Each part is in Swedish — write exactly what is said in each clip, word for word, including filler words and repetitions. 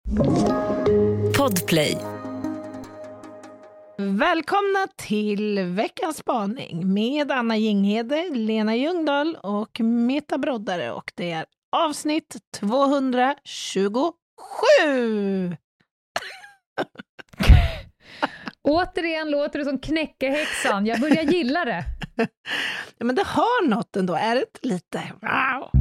Podplay. Välkomna till veckans spaning med Anna Jinghede, Lena Ljungdahl och Meta Broddare. Och det är avsnitt tvåhundratjugosju. Återigen låter det som knäckehäxan. Jag börjar gilla det. Ja, men det har något ändå. Är det inte lite? Wow.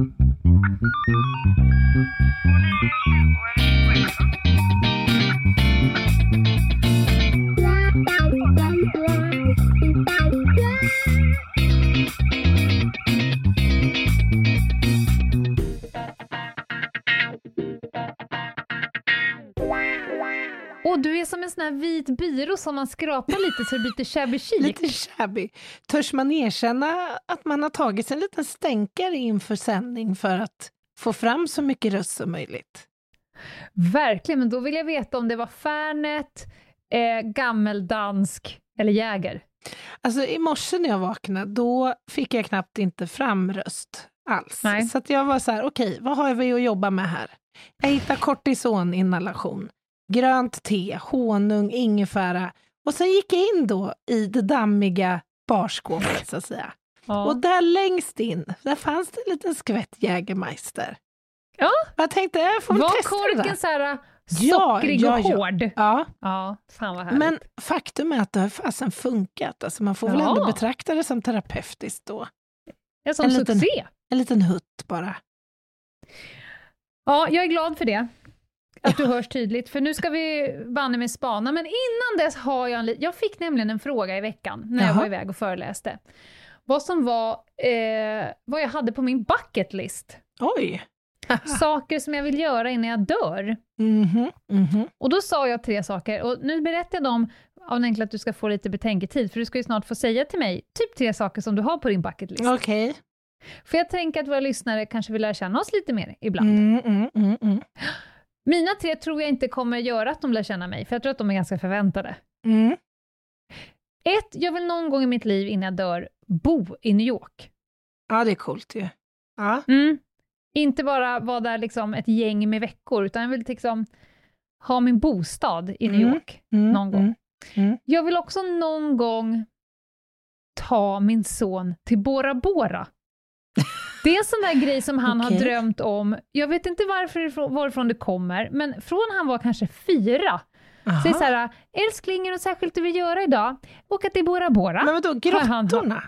Och du är som en sån här vit byrå som man skrapar lite så det blir lite shabby chic. Lite shabby. Törs man erkänna att man har tagit en liten stänkare inför sändning för att få fram så mycket röst som möjligt? Verkligen, men då vill jag veta om det var Fernet, eh, gammeldansk eller Jäger. Alltså i morse när jag vaknade, då fick jag knappt inte fram röst alls. Nej. Så att jag var så här, okej, okay, vad har vi att jobba med här? Jag hittar kortisoninhalation, grönt te, honung, ingefära. Och sen gick jag in då i det dammiga barskåpet så att säga. Ja. Och där längst in, där fanns det en liten skvätt Jägermeister. Ja. Jag tänkte, jag får väl var testa det korken där. så här Ja, sockrig ja, och ja. hård? Ja. Ja, fan vad härligt. Men faktum är att det har fasen funkat. Alltså man får väl Ja. ändå betrakta det som terapeutiskt då. Ja, som en succé. liten- En liten hutt bara. Ja, jag är glad för det. Att du hörs tydligt. För nu ska vi banne med spana. Men innan dess har jag en li- Jag fick nämligen en fråga i veckan när jag Jaha. var iväg och föreläste. Vad som var eh, vad jag hade på min bucket list. Oj! Saker som jag vill göra innan jag dör. Mhm, mhm. Och då sa jag tre saker. Och nu berättar jag dem av den enkla att du ska få lite betänketid. För du ska ju snart få säga till mig typ tre saker som du har på din bucket list. Okej. För jag tänker att våra lyssnare kanske vill lära känna oss lite mer ibland. Mm, mm, mm, mm. Mina tre tror jag inte kommer göra att de lär känna mig. För jag tror att de är ganska förväntade. Mm. Ett, jag vill någon gång i mitt liv innan jag dör bo i New York. Ja, det är coolt ju. Ja. Mm. Inte bara vara där liksom ett gäng med veckor, utan jag vill liksom ha min bostad i New Mm. York Mm, någon gång. mm, mm. Jag vill också någon gång ta min son till Bora Bora. Det är en sån där grej som han Okej. har drömt om. Jag vet inte varför, varifrån det kommer, men från han var kanske fyra. Aha. Så det är så här, älskling, är det något särskilt du vill göra idag? Åka till Bora Bora. Men vadå, Har han- grottorna?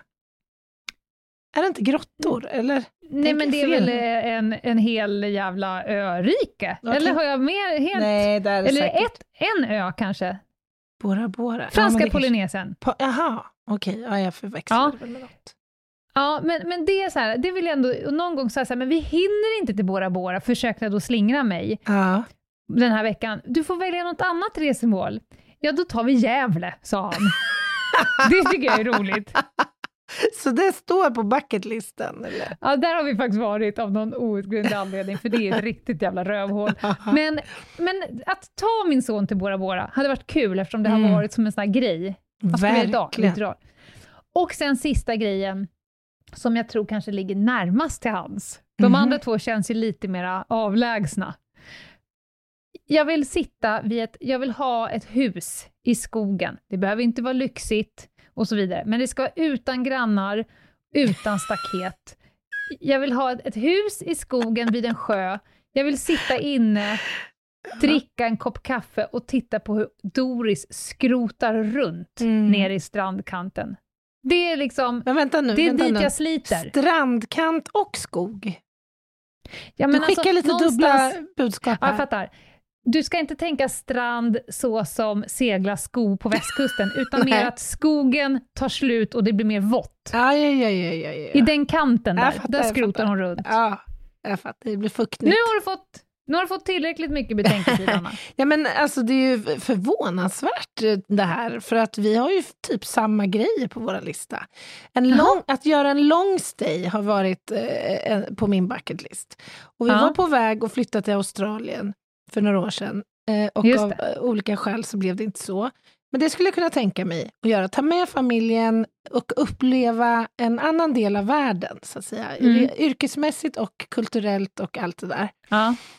Är det inte grottor? Eller? Nej, Tänker men det är fel. väl en, en hel jävla örike? Okej. Eller har jag mer helt... Nej, det är det eller säkert. ett, en ö kanske? Bora Bora. Franska ja, men det Polynesien. kanske- Po- Jaha, okej. Ja, jag förväxlade väl med något. Ja, men, men det är så här, det vill jag ändå, och någon gång säga så här, men vi hinner inte till Bora Bora, försökte jag då slingra mig Ja. den här veckan. Du får välja något annat resmål. Ja, då tar vi Gävle, sa han. Det tycker jag är roligt. Så det står på bucketlisten, eller? Ja, där har vi faktiskt varit av någon outgrundlig anledning, för det är ett riktigt jävla rövhål. Men, men att ta min son till Bora Bora hade varit kul, eftersom det har Mm. varit som en sån här grej. Vad ska vi göra idag? Verkligen. Vi drar. Och sen sista grejen, som jag tror kanske ligger närmast till hans. De Mhm. andra två känns ju lite mer avlägsna. Jag vill sitta vid ett, jag vill ha ett hus i skogen. Det behöver inte vara lyxigt och så vidare. Men det ska vara utan grannar, utan staket. Jag vill ha ett, ett hus i skogen vid en sjö. Jag vill sitta inne, dricka en kopp kaffe och titta på hur Doris skrotar runt Mm. ner i strandkanten. Det är liksom, Men vänta nu. det är vänta dit nu. jag sliter. Strandkant och skog. Ja, Du men skickar alltså, lite någonstans- dubbla budskap Ja, jag här. fattar. Du ska inte tänka strand så som segla sko på västkusten, utan Nej. mer att skogen tar slut och det blir mer vått. Ja, ja, ja, ja, ja, ja. I den kanten Jag där, fattar, där jag skrotar fattar. hon runt. Ja, jag fattar. Det blir fuktigt. Nu har du fått, nu har du fått tillräckligt mycket betänketid, Anna. Ja, men alltså det är ju förvånansvärt eh, det här, för att vi har ju typ samma grejer på våra lista. En Jaha. lång, att göra en long stay har varit eh, en- på min bucket list. Och vi Ja. var på väg att flytta till Australien för några år sedan. Eh, och Just av det. eh, olika skäl så blev det inte så. Men det skulle jag kunna tänka mig att göra. Ta med familjen och uppleva en annan del av världen, så att säga. Mm. Yrkesmässigt och kulturellt och allt det där. Ja.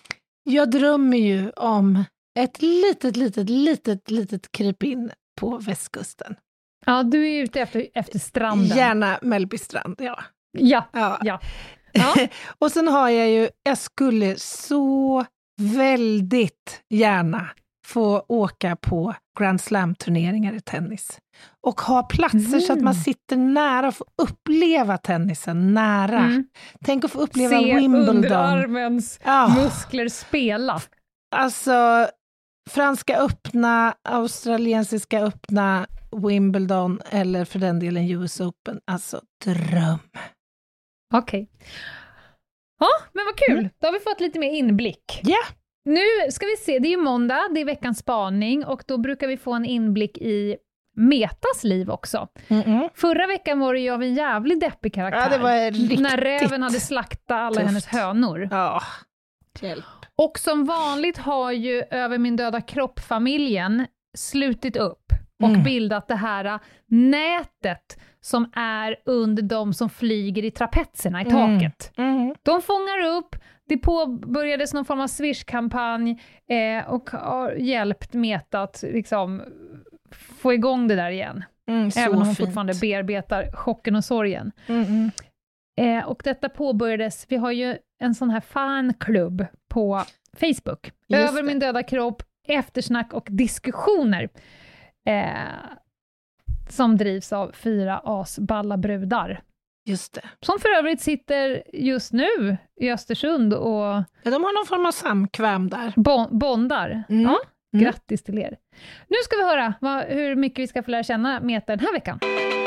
Jag drömmer ju om ett litet, litet, litet, litet krypin på västkusten. Ja, du är ute efter, efter stranden. Gärna Mellbystrand, ja. Ja, ja. ja. ja. Och sen har jag ju, jag skulle så väldigt gärna få åka på Grand Slam-turneringar i tennis. Och ha platser mm. så att man sitter nära och får uppleva tennisen nära. Mm. Tänk att få uppleva Se Wimbledon. Se underarmens oh. muskler spela. Alltså, franska öppna, australiensiska öppna, Wimbledon eller för den delen U S Open. Alltså, dröm. Okej. Okay. Ja, men vad kul. Mm. Då har vi fått lite mer inblick. Ja. Yeah. Nu ska vi se, det är ju måndag, det är veckans spaning och då brukar vi få en inblick i Metas liv också. Mm-mm. Förra veckan var det ju av en jävligt deppig karaktär. Ja, det var riktigt. När räven hade slaktat alla tufft. Hennes hönor. Ja, hjälp. Och som vanligt har ju Över min döda kropp-familjen slutit upp och mm. bildat det här nätet som är under de som flyger i trapetserna i taket. Mm. Mm. De fångar upp, det påbörjades någon form av Swish-kampanj eh, och har hjälpt Meta att liksom få igång det där igen. Mm, även om hon fortfarande bearbetar chocken och sorgen. Mm. Eh, och detta påbörjades, vi har ju en sån här fanklubb på Facebook. Just Över det. Min döda kropp, eftersnack och diskussioner. Eh, som drivs av fyra asballa brudar. Just det. Som för övrigt sitter just nu i Östersund och... Ja, de har någon form av samkväm där. Bon- bondar. Mm. Ja, grattis till er. Nu ska vi höra vad, hur mycket vi ska få lära känna Meta den här veckan.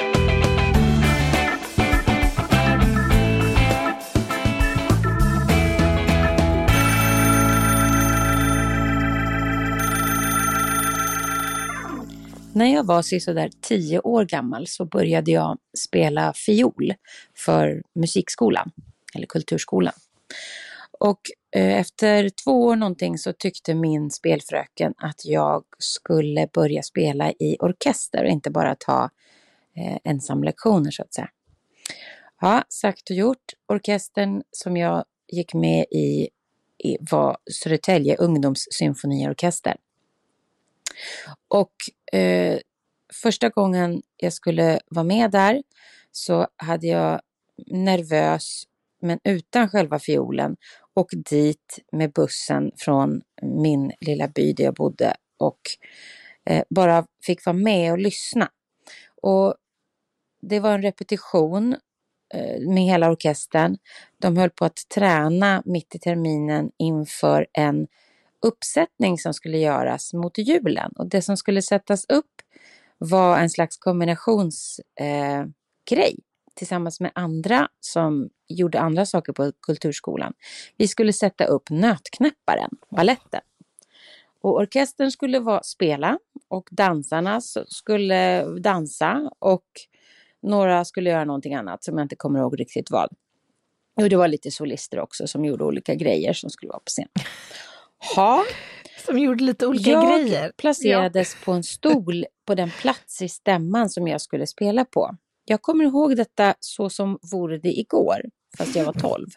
När jag var sådär tio år gammal så började jag spela fiol för musikskolan eller kulturskolan. Och eh, efter två år någonting så tyckte min spelfröken att jag skulle börja spela i orkester och inte bara ta eh, ensamlektioner så att säga. Ja, sagt och gjort. Orkestern som jag gick med i, i var Södertälje ungdomssymfoniorkester. Och eh, första gången jag skulle vara med där så hade jag nervös men utan själva fiolen och dit med bussen från min lilla by där jag bodde och eh, bara fick vara med och lyssna. Och det var en repetition eh, med hela orkestern. De höll på att träna mitt i terminen inför en uppsättning som skulle göras mot julen. Och det som skulle sättas upp var en slags kombinationsgrej eh, tillsammans med andra som gjorde andra saker på kulturskolan. Vi skulle sätta upp Nötknäpparen, balletten. Och orkestern skulle vara, spela och dansarna skulle dansa och några skulle göra någonting annat som jag inte kommer ihåg riktigt vad. Och det var lite solister också som gjorde olika grejer som skulle vara på scen. Ha. Som gjorde lite olika jag grejer. Jag placerades ja. på en stol på den plats i stämman som jag skulle spela på. Jag kommer ihåg detta så som vore det igår, fast jag var tolv.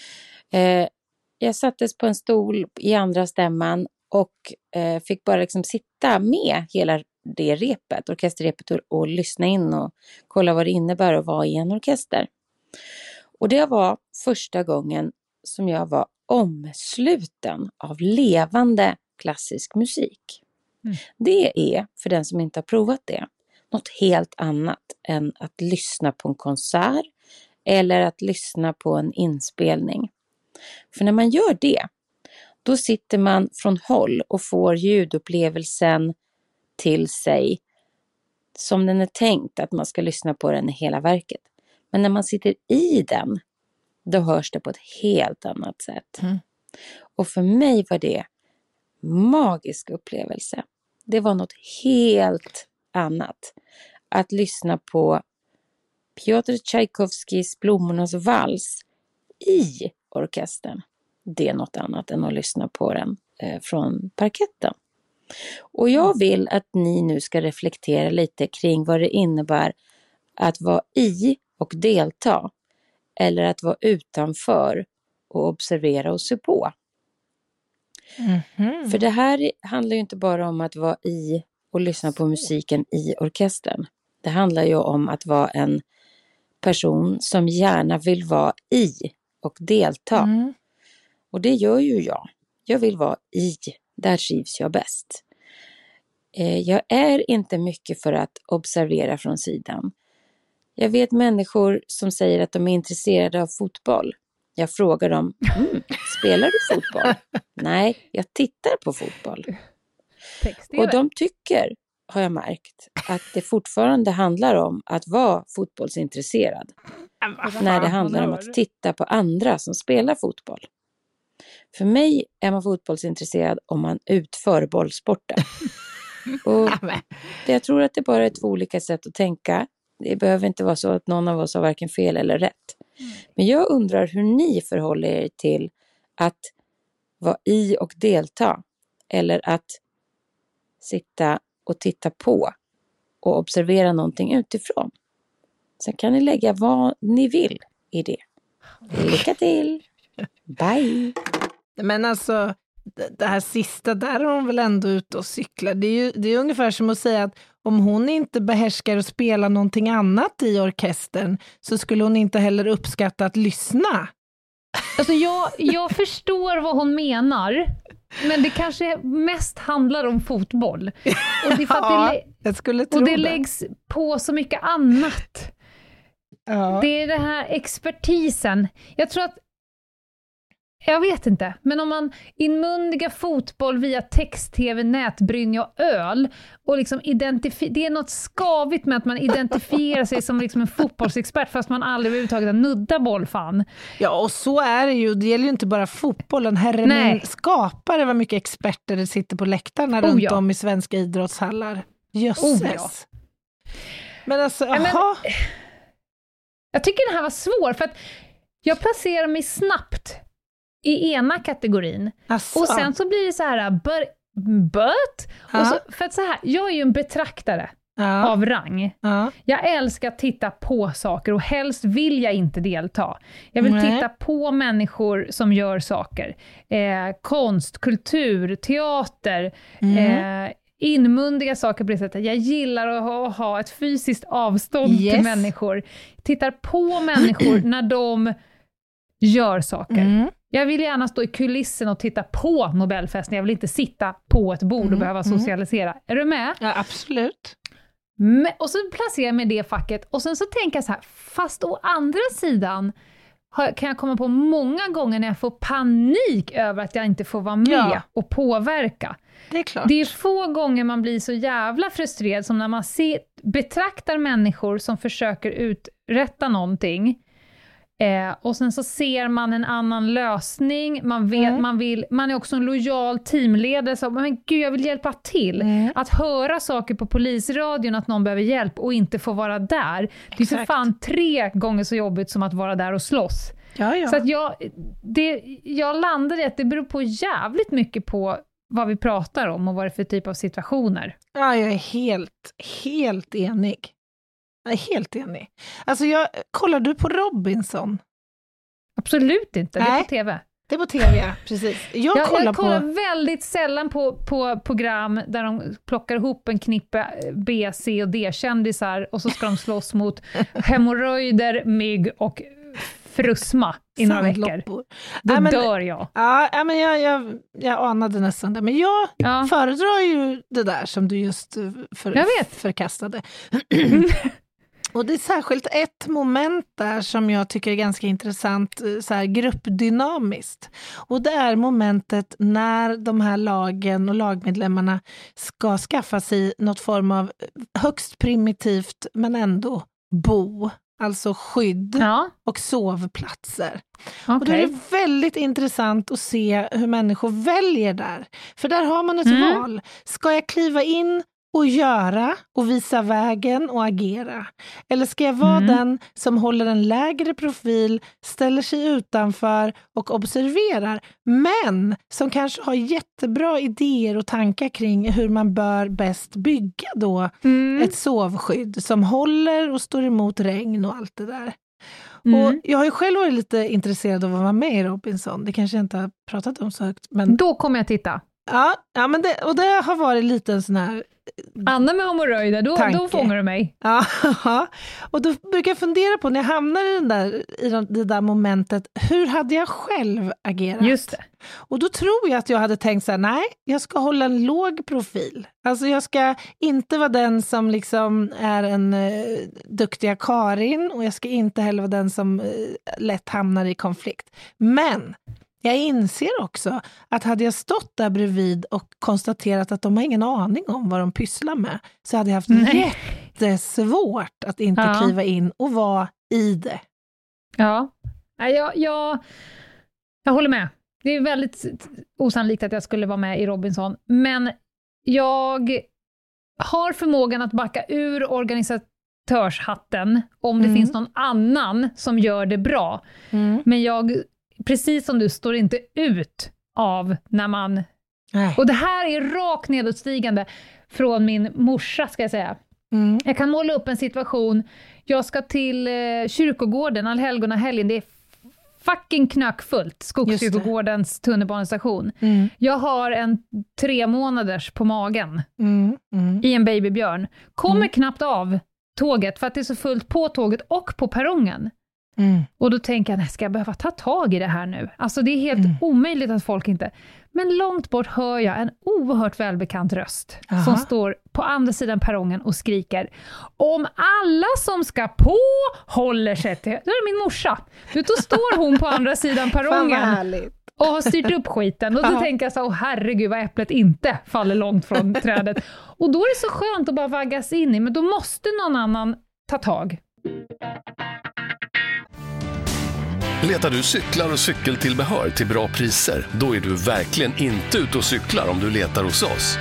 Eh, jag sattes på en stol i andra stämman och eh, fick bara liksom sitta med hela det repet, orkesterrepet och, och lyssna in och kolla vad det innebär att vara i en orkester. Och det var första gången som jag var omsluten av levande klassisk musik. Mm. Det är, för den som inte har provat det, något helt annat än att lyssna på en konsert eller att lyssna på en inspelning. För när man gör det, då sitter man från håll och får ljudupplevelsen till sig som den är tänkt att man ska lyssna på den i hela verket. Men när man sitter i den, då hörs det på ett helt annat sätt. Mm. Och för mig var det magisk upplevelse. Det var något helt annat. Att lyssna på Piotr Tchaikovskis Blommornas vals i orkestern. Det är något annat än att lyssna på den eh, från parketten. Och jag vill att ni nu ska reflektera lite kring vad det innebär att vara i och delta. Eller att vara utanför och observera och se på. Mm-hmm. För det här handlar ju inte bara om att vara i och lyssna på musiken i orkestern. Det handlar ju om att vara en person som gärna vill vara i och delta. Mm. Och det gör ju jag. Jag vill vara i. Där trivs jag bäst. Eh, jag är inte mycket för att observera från sidan. Jag vet människor som säger att de är intresserade av fotboll. Jag frågar dem, mm, spelar du fotboll? Nej, jag tittar på fotboll. Och de tycker, har jag märkt, att det fortfarande handlar om att vara fotbollsintresserad. När det handlar om att titta på andra som spelar fotboll. För mig är man fotbollsintresserad om man utför bollsporten. Och jag tror att det bara är två olika sätt att tänka. Det behöver inte vara så att någon av oss har varken fel eller rätt. Men jag undrar hur ni förhåller er till att vara i och delta. Eller att sitta och titta på och observera någonting utifrån. Sen kan ni lägga vad ni vill i det. Lycka till! Bye! Men alltså, det här sista, där är hon väl ändå ute och cyklar. Det är ju det är ungefär som att säga att om hon inte behärskar att spela någonting annat i orkestern så skulle hon inte heller uppskatta att lyssna. Alltså jag, jag förstår vad hon menar, men det kanske mest handlar om fotboll. Och det, är för att ja, det, jag skulle tro och det, det läggs på så mycket annat. Ja. Det är det här expertisen. Jag tror att Jag vet inte, men om man inmundigar fotboll via text-tv, nätbrynja och öl och liksom identifi- det är något skavigt med att man identifierar sig som liksom en fotbollsexpert fast man aldrig överhuvudtaget har nuddat bollfan. Ja, och så är det ju. Det gäller ju inte bara fotbollen. Herren Nej. skapare vad mycket experter det sitter på läktarna oh, runt ja. om i svenska idrottshallar. Jösses. Oh, ja. Men alltså, ja, men, jag tycker det här var svårt för att jag placerar mig snabbt i ena kategorin. Asså. Och sen så blir det så här but, but och så, för att så här, jag är ju en betraktare ja. av rang. Ja. Jag älskar att titta på saker och helst vill jag inte delta. Jag vill Nej. titta på människor som gör saker. Eh, konst, kultur, teater, mm. eh, inmundiga saker på det sättet. Jag gillar att ha, att ha ett fysiskt avstånd yes. till människor. Tittar på människor när de gör saker. Mm. Jag vill gärna stå i kulissen och titta på Nobelfesten. Jag vill inte sitta på ett bord och mm, behöva socialisera. Mm. Är du med? Ja, absolut. Men, och så placerar jag mig i det facket. Och sen så tänker jag så här, fast å andra sidan har, kan jag komma på många gånger när jag får panik över att jag inte får vara med ja. och påverka. Det är klart. Det är få gånger man blir så jävla frustrerad som när man ser, betraktar människor som försöker uträtta någonting. Eh, och sen så ser man en annan lösning, man, vet, mm. man, vill, man är också en lojal teamledare så, men gud jag vill hjälpa till mm. att höra saker på polisradion att någon behöver hjälp och inte få vara där. Exakt. Det är för fan tre gånger så jobbigt som att vara där och slåss. Ja, ja. Så att jag, det, jag landade i att det beror på jävligt mycket på vad vi pratar om och vad det är för typ av situationer. Ja, jag är helt, helt enig. Jag är helt enig. Alltså, jag, kollar du på Robinson? Absolut inte, det är Nej, på tv. Det är på tv, ja, precis. Jag, jag, kollar, jag kollar på... väldigt sällan på, på program där de plockar ihop en knippe B, C och D-kändisar och så ska de slåss mot hemorrojder, mygg och frusma i några veckor. Då ja, men, dör jag. Ja, men jag, jag, jag anade nästan det. Men jag ja. föredrar ju det där som du just för, jag vet. förkastade. Och det är särskilt ett moment där som jag tycker är ganska intressant, så här gruppdynamiskt. Och det är momentet när de här lagen och lagmedlemmarna ska skaffa sig något form av högst primitivt men ändå bo. Alltså skydd ja. och sovplatser. Okay. Och då är det väldigt intressant att se hur människor väljer där. För där har man ett mm. val. Ska jag kliva in och göra och visa vägen och agera? Eller ska jag vara mm. den som håller en lägre profil, ställer sig utanför och observerar, men som kanske har jättebra idéer och tankar kring hur man bör bäst bygga då mm. ett sovskydd som håller och står emot regn och allt det där. Mm. Och jag har ju själv varit lite intresserad av att vara med i Robinson. Det kanske jag inte har pratat om så högt. Men... Då kommer jag titta. Ja, ja men det, och det har varit lite en sån här... Anna med hemorrojder, då, då fångar du mig. Ja, och då brukar jag fundera på när jag hamnar i, den där, i det där momentet, hur hade jag själv agerat? Just det. Och då tror jag att jag hade tänkt så här, nej, jag ska hålla en låg profil. Alltså jag ska inte vara den som liksom är en uh, duktiga Karin, och jag ska inte heller vara den som uh, lätt hamnar i konflikt. Men jag inser också att hade jag stått där bredvid och konstaterat att de har ingen aning om vad de pysslar med, så hade jag haft Nej. jättesvårt att inte ja. kliva in och vara i det. Ja, jag, jag, jag håller med. Det är väldigt osannolikt att jag skulle vara med i Robinson, men jag har förmågan att backa ur organisatörshatten om det mm. finns någon annan som gör det bra. Mm. Men jag... Precis som du står inte ut av när man... Nej. Och det här är rakt nedåtstigande från min morsa, ska jag säga. Mm. Jag kan måla upp en situation. Jag ska till eh, kyrkogården, allhelgona helgen. Det är fucking knackfullt. Skogskyrkogårdens tunnelbanestation. Mm. Jag har en tre månaders på magen. Mm. Mm. I en babybjörn. Kommer mm. knappt av tåget för att det är så fullt på tåget och på perrongen. Mm. Och då tänker jag, nej, ska jag behöva ta tag i det här nu? Alltså det är helt mm. omöjligt att folk inte... Men långt bort hör jag en oerhört välbekant röst Aha. som står på andra sidan perrongen och skriker: om alla som ska på håller sig till... Då är det min morsa. Då står hon på andra sidan perrongen och har styrt upp skiten. Och då Aha. tänker jag så, åh herregud vad äpplet inte faller långt från trädet. Och då är det så skönt att bara vaggas in i, men då måste någon annan ta tag. Letar du cyklar och cykeltillbehör till bra priser? Då är du verkligen inte ute och cyklar om du letar hos oss.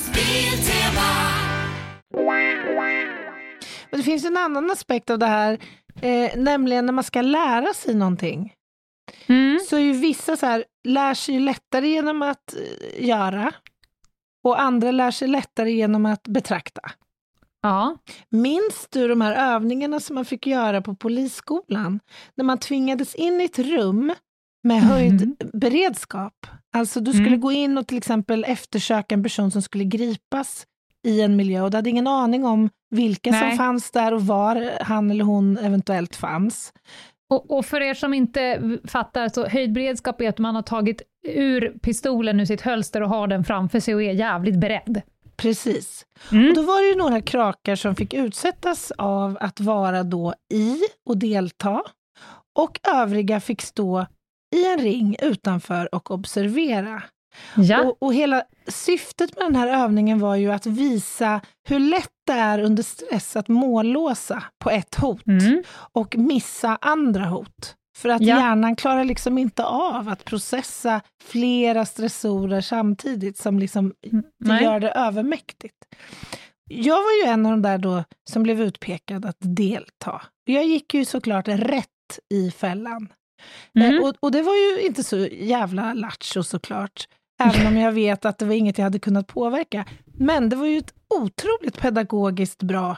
Och det finns en annan aspekt av det här, eh, nämligen när man ska lära sig någonting. Mm. Så är ju vissa så här, lär sig lättare genom att eh, göra, och andra lär sig lättare genom att betrakta. Ja. Minns du de här övningarna som man fick göra på polisskolan? När man tvingades in i ett rum med höjd mm. beredskap. Alltså du skulle mm. gå in och till exempel eftersöka en person som skulle gripas i en miljö. Och du hade ingen aning om vilka Nej. som fanns där och var han eller hon eventuellt fanns. Och, och för er som inte fattar, så höjd beredskap är att man har tagit ur pistolen ur sitt hölster och har den framför sig och är jävligt beredd. Precis. Mm. Och då var det ju några krakar som fick utsättas av att vara då i och delta. Och övriga fick stå i en ring utanför och observera. Ja. Och, och hela syftet med den här övningen var ju att visa hur lätt det är under stress att mållåsa på ett hot. Mm. Och missa andra hot. För att ja. hjärnan klarar liksom inte av att processa flera stressorer samtidigt som liksom det gör det övermäktigt. Jag var ju en av de där då som blev utpekad att delta. Jag gick ju såklart rätt i fällan. Mm. Eh, och, och det var ju inte så jävla lattjo såklart. Även om jag vet att det var inget jag hade kunnat påverka. Men det var ju ett otroligt pedagogiskt bra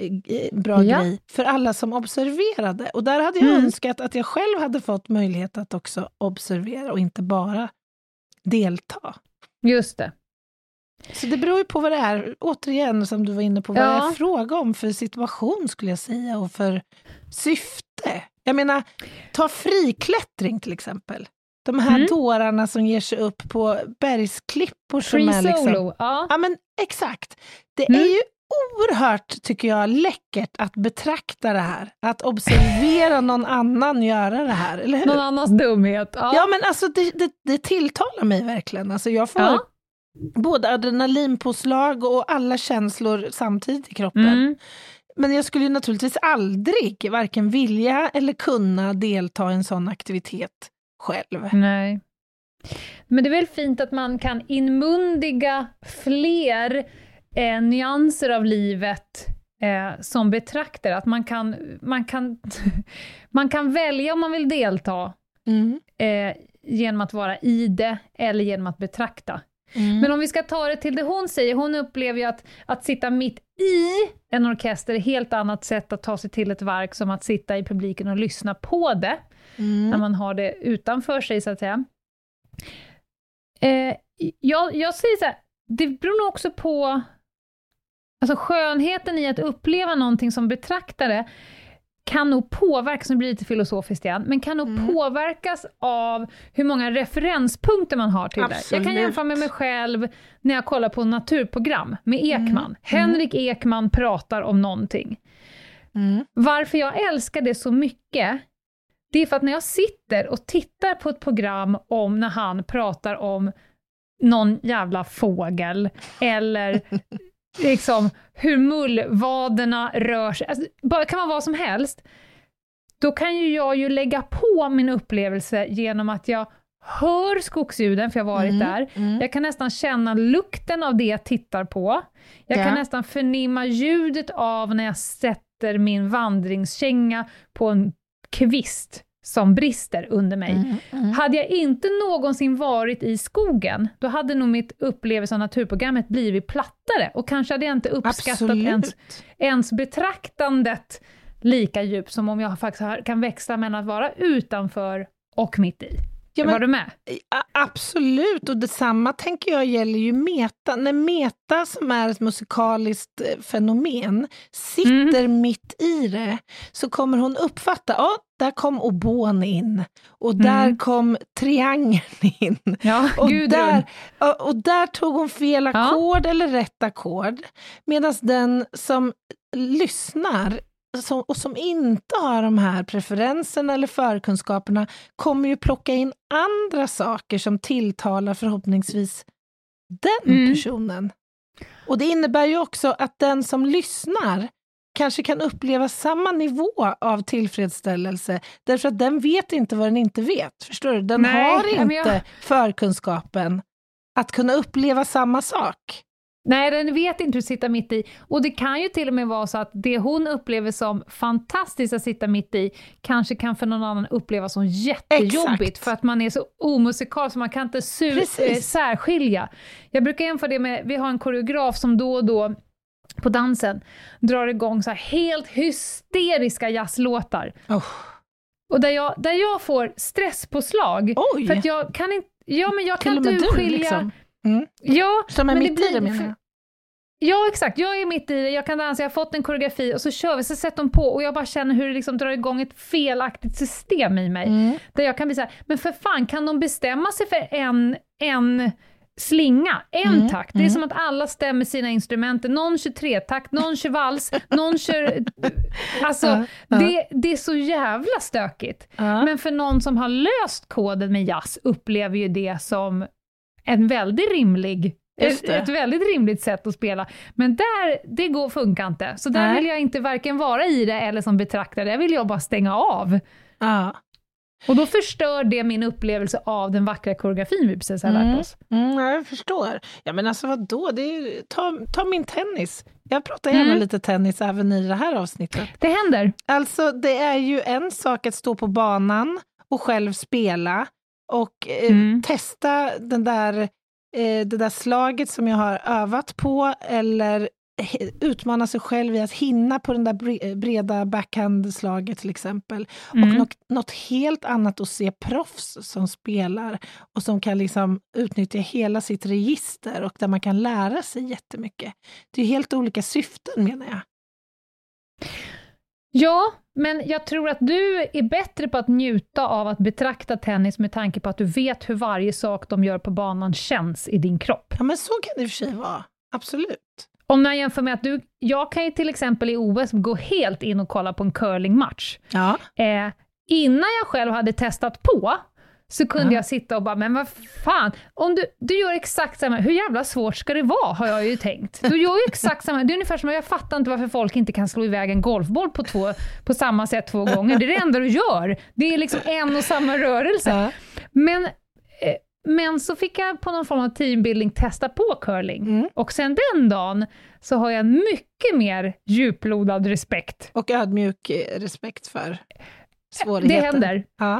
bra ja. grej för alla som observerade. Och där hade jag mm. önskat att jag själv hade fått möjlighet att också observera och inte bara delta. Just det. Så det beror ju på vad det är, återigen som du var inne på, vad ja. jag frågar om för situation skulle jag säga och för syfte. Jag menar, ta friklättring till exempel. De här mm. dårarna som ger sig upp på bergsklippor som Free är liksom... solo, ja. Ja men exakt. Det mm. är ju oerhört, tycker jag, läckert att betrakta det här. Att observera någon annan göra det här, eller hur? Någon annans dumhet. Ja, ja men alltså det, det, det tilltalar mig verkligen. Alltså jag får ja. både adrenalinpåslag och alla känslor samtidigt i kroppen. Mm. Men jag skulle ju naturligtvis aldrig varken vilja eller kunna delta i en sån aktivitet själv. Nej. Men det är väl fint att man kan inmundiga fler Eh, nyanser av livet eh, som betraktar, att man kan, man, kan, man kan välja om man vill delta mm. eh, genom att vara i det eller genom att betrakta. Mm. Men om vi ska ta det till det hon säger, hon upplever ju att, att sitta mitt i en orkester är ett helt annat sätt att ta sig till ett verk som att sitta i publiken och lyssna på det. Mm. När man har det utanför sig så att säga. Eh, jag, jag säger så här, det beror nog också på alltså skönheten i att uppleva någonting som betraktare kan nog påverkas, som blir lite filosofiskt igen, men kan nog mm. påverkas av hur många referenspunkter man har till Absolut. det. Jag kan jämföra med mig själv när jag kollar på naturprogram med Ekman. Mm. Henrik Ekman pratar om någonting. Mm. Varför jag älskar det så mycket, det är för att när jag sitter och tittar på ett program om när han pratar om någon jävla fågel eller liksom hur mullvaderna rör sig, alltså, bara kan man vara som helst, då kan ju jag ju lägga på min upplevelse genom att jag hör skogsljuden, för jag har varit mm, där. Mm. Jag kan nästan känna lukten av det jag tittar på. Jag ja. kan nästan förnimma ljudet av när jag sätter min vandringskänga på en kvist som brister under mig. Mm, mm. Hade jag inte någonsin varit i skogen, då hade nog mitt upplevelse av naturprogrammet blivit plattare, och kanske hade jag inte uppskattat ens, ens betraktandet lika djupt som om jag faktiskt kan växla mellan att vara utanför och mitt i. Ja, men, var du med? Absolut, och detsamma tänker jag gäller ju Meta. När Meta, som är ett musikaliskt fenomen, sitter mm. mitt i det, så kommer hon uppfatta, ja, där kom obon in, och där mm. kom triangeln in. Ja, och, där, och där tog hon fel ackord ja. eller rätt ackord. Medan den som lyssnar Som, och som inte har de här preferenserna eller förkunskaperna kommer ju plocka in andra saker som tilltalar förhoppningsvis den mm. personen. Och det innebär ju också att den som lyssnar kanske kan uppleva samma nivå av tillfredsställelse, därför att den vet inte vad den inte vet. Förstår du? Den Nej, har inte jag... förkunskapen att kunna uppleva samma sak. Nej, den vet inte hur att sitta mitt i. Och det kan ju till och med vara så att det hon upplever som fantastiskt att sitta mitt i kanske kan för någon annan uppleva som jättejobbigt. Exakt. För att man är så omusikal så man kan inte su- äh, särskilja. Jag brukar jämföra det med, vi har en koreograf som då och då på dansen drar igång så här helt hysteriska jazzlåtar. Oh. Och där jag, där jag får stresspåslag. Oj. För att jag kan inte, ja men jag kan inte urskilja... Liksom. Mm. Ja, som är men mitt det blir, i det, menar jag. Ja, exakt. Jag är mitt i det. Jag kan dansa, jag har fått en koreografi och så kör vi, så sätter de på och jag bara känner hur det liksom drar igång ett felaktigt system i mig. Mm. Där jag kan bli så här, men för fan, kan de bestämma sig för en, en slinga, en mm. takt? Det är mm. som att alla stämmer sina instrument. Någon kör tretakt, någon kör vals, någon kör... Alltså, uh, uh. Det, det är så jävla stökigt. Uh. Men för någon som har löst koden med jazz upplever ju det som en väldigt rimlig, ett, ett väldigt rimligt sätt att spela. Men där, det går funkar inte. Så där Nej. vill jag inte varken vara i det eller som betraktare. Där vill jag bara stänga av. Ja. Och då förstör det min upplevelse av den vackra koreografin vi precis har mm. lärt oss. Mm, jag förstår. Ja, men alltså vadå? Det är, ta, ta min tennis. Jag pratar gärna mm. lite tennis även i det här avsnittet. Det händer. Alltså, det är ju en sak att stå på banan och själv spela och eh, mm. testa den där, eh, det där slaget som jag har övat på, eller utmana sig själv i att hinna på den där breda backhandslaget till exempel. Mm. Och något, något helt annat att se proffs som spelar och som kan liksom utnyttja hela sitt register och där man kan lära sig jättemycket. Det är helt olika syften, menar jag. Ja, men jag tror att du är bättre på att njuta av att betrakta tennis med tanke på att du vet hur varje sak de gör på banan känns i din kropp. Ja, men så kan det i och för sig vara. Absolut. Om jag jämför med att du, jag kan ju till exempel i O S gå helt in och kolla på en curlingmatch. Ja. Eh, innan jag själv hade testat på så kunde ja. jag sitta och bara, men vad fan, om du, du gör exakt samma, hur jävla svårt ska det vara, har jag ju tänkt. Du gör ju exakt samma, det är ungefär som att jag fattar inte varför folk inte kan slå iväg en golfboll på, två, på samma sätt två gånger. Det är det enda du gör. Det är liksom en och samma rörelse. Ja. Men... Eh, Men så fick jag på någon form av teambuilding testa på curling. Mm. Och sen den dagen så har jag mycket mer djuplodad respekt. Och ödmjuk respekt för svårigheten. Det händer. Ja.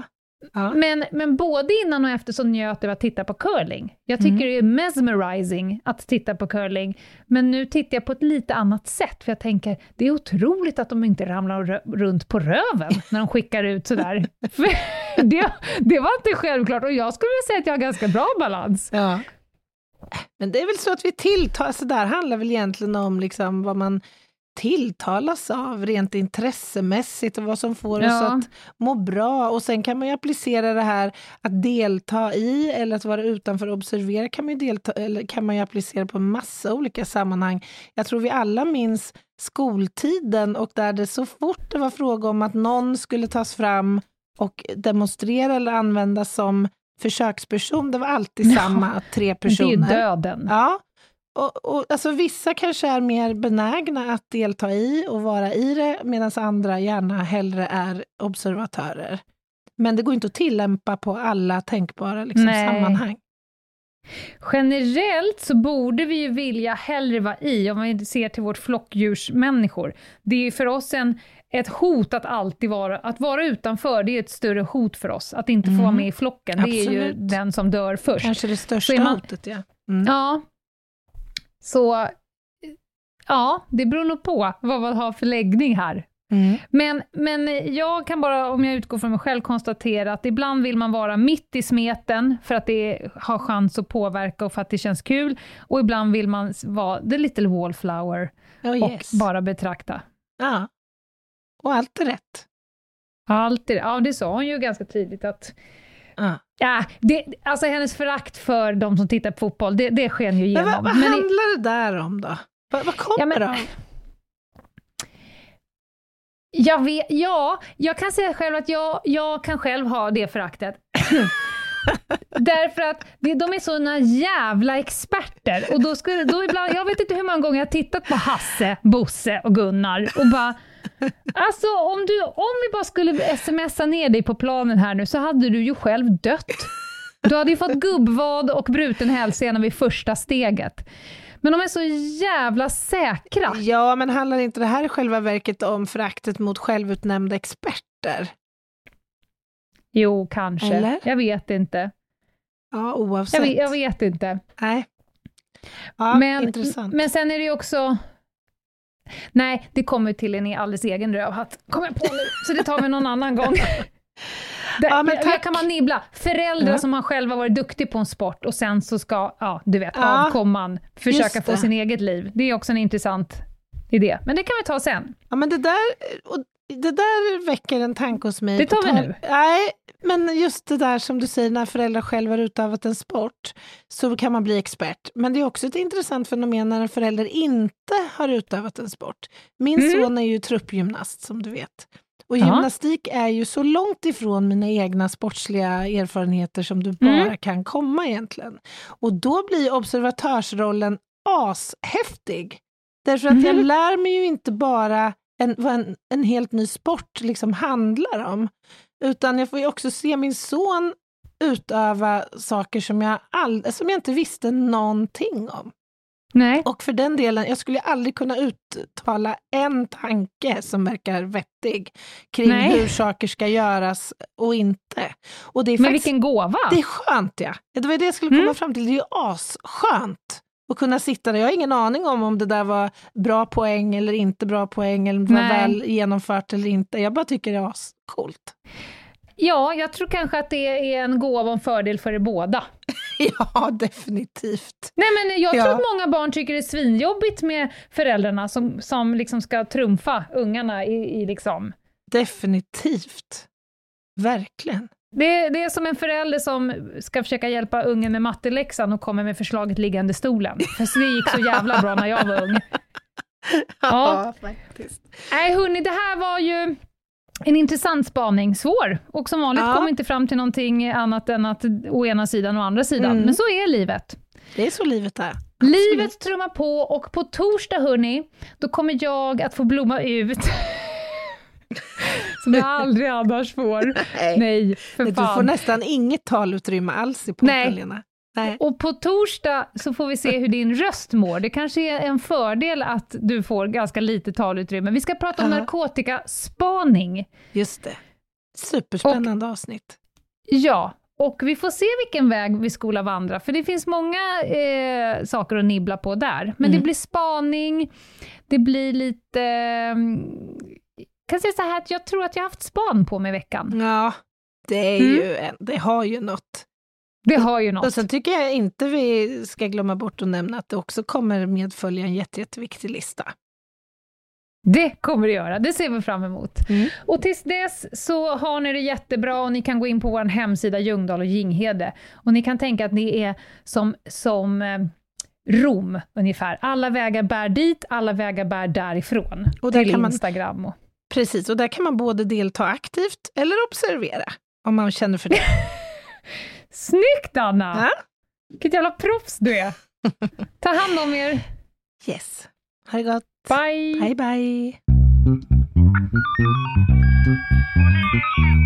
Ja. Men, men både innan och efter så njöt jag att titta på curling. Jag tycker mm. det är mesmerizing att titta på curling. Men nu tittar jag på ett lite annat sätt. För jag tänker, det är otroligt att de inte ramlar rö- runt på röven när de skickar ut sådär. det, det var inte självklart. Och jag skulle vilja säga att jag har ganska bra balans. Ja. Men det är väl så att vi tilltar, så där handlar väl egentligen om liksom vad man tilltalas av rent intressemässigt och vad som får ja. oss att må bra. Och sen kan man ju applicera det här att delta i eller att vara utanför och observera kan man ju, delta, eller kan man ju applicera på en massa olika sammanhang. Jag tror vi alla minns skoltiden och där det så fort det var fråga om att någon skulle tas fram och demonstrera eller användas som försöksperson, det var alltid ja. samma tre personer. Det är döden. Ja. Och, och, alltså vissa kanske är mer benägna att delta i och vara i det, medan andra gärna hellre är observatörer. Men det går inte att tillämpa på alla tänkbara liksom, sammanhang. Generellt så borde vi ju vilja hellre vara i, om man ser till vårt flockdjursmänniskor. Det är ju för oss en, ett hot att alltid vara, att vara utanför, det är ett större hot för oss. Att inte få mm. vara med i flocken, det Absolut. är ju den som dör först. Kanske det största man, hotet, ja. Mm. Ja. Så ja, det beror nog på vad man har för läggning här. Mm. Men, men jag kan bara, om jag utgår från mig själv, konstatera att ibland vill man vara mitt i smeten för att det har chans att påverka och för att det känns kul. Och ibland vill man vara the little wallflower oh, och yes. bara betrakta. Ja, och allt är rätt. Allt är, ja, det sa hon ju ganska tydligt att Ah. Ja, det, alltså hennes förakt för de som tittar på fotboll, det, det sker ju igenom. Men vad, vad men handlar det där om då? Vad, vad kommer ja, men, det? Jag vet, ja, jag kan säga själv att jag, jag kan själv ha det föraktet. Därför att det, de är såna jävla experter. Och då skulle, då ibland, jag vet inte hur många gånger jag har tittat på Hasse, Bosse och Gunnar och bara, alltså om, du, om vi bara skulle smsa ner dig på planen här nu så hade du ju själv dött. Du hade ju fått gubbvad och bruten hälsena vid första steget. Men de är så jävla säkra. Ja, men handlar inte det här i själva verket om föraktet mot självutnämnda experter? Jo, kanske. Eller? Jag vet inte. Ja, oavsett. Jag vet, jag vet inte. Nej. Ja, men, intressant. Men sen är det ju också... Nej, det kommer till en i alldeles egen rövhatt. Kommer jag på nu, så det tar vi någon annan gång. Det, ja, men jag kan man nibbla. Föräldrar ja. som har själva varit duktig på en sport och sen så ska, ja, du vet, ja, avkomman försöka få sin eget liv. Det är också en intressant idé. Men det kan vi ta sen. Ja, men det där, och det där väcker en tanke hos mig. Det tar vi nu. Nej, men just det där som du säger, när föräldrar själva har utövat en sport så kan man bli expert. Men det är också ett intressant fenomen när en förälder inte har utövat en sport. Min mm. son är ju truppgymnast, som du vet. Och gymnastik är ju så långt ifrån mina egna sportsliga erfarenheter som du bara mm. kan komma egentligen. Och då blir observatörsrollen ashäftig. Därför att mm. jag lär mig ju inte bara en, vad en, en helt ny sport liksom handlar om. Utan jag får ju också se min son utöva saker som jag, all, som jag inte visste någonting om. Nej. Och för den delen, jag skulle aldrig kunna uttala en tanke som verkar vettig kring Nej. hur saker ska göras och inte. Och det är Men faktiskt, vilken gåva! Det är skönt, ja. Det var det jag skulle komma mm. fram till. Det är ju asskönt att kunna sitta där. Jag har ingen aning om om det där var bra poäng eller inte bra poäng, eller om det var väl genomfört eller inte. Jag bara tycker det är ascoolt. Ja, jag tror kanske att det är en gåva och en fördel för er båda. Ja, definitivt. Nej, men jag ja. tror att många barn tycker det är svinjobbigt med föräldrarna som, som liksom ska trumfa ungarna i, i liksom... Definitivt. Verkligen. Det, det är som en förälder som ska försöka hjälpa ungen med matteläxan och kommer med förslaget liggande stolen. För det gick så jävla bra när jag var ung. Ja, ja faktiskt. Nej, hörni, det här var ju... En intressant spaning, svår. Och som vanligt ja. kom inte fram till någonting annat än att å ena sidan och andra sidan. Mm. Men så är livet. Det är så livet är. Livet trummar på och på torsdag, hörni, då kommer jag att få blomma ut. Som jag aldrig annars får. Nej, Nej för du fan. får nästan inget talutrymme alls i podden, Lena. Nej. Och på torsdag så får vi se hur din röst mår. Det kanske är en fördel att du får ganska lite talutrymme. Vi ska prata om uh-huh. narkotikaspaning. Just det. Superspännande och, avsnitt. Ja, och vi får se vilken väg vi skola vandra. För det finns många eh, saker att nibbla på där. Men mm. det blir spaning, det blir lite... Eh, kan säga så här att jag tror att jag har haft span på mig i veckan. Ja, det, är mm. ju, det har ju något. Det har ju något. Och sen tycker jag inte vi ska glömma bort att nämna att det också kommer medfölja en jätte, jätteviktig lista. Det kommer det göra, det ser vi fram emot. Mm. Och tills dess så har ni det jättebra och ni kan gå in på vår hemsida Ljungdahl och Ginghede. Och ni kan tänka att ni är som, som eh, Rom ungefär. Alla vägar bär dit, alla vägar bär därifrån. Och där till kan Instagram. Man, och... Precis, och där kan man både delta aktivt eller observera. Om man känner för det. Snyggt, Anna! Ja? Vilket jävla proffs du är. Ta hand om er. Yes. Ha det gott. Bye! Bye, bye!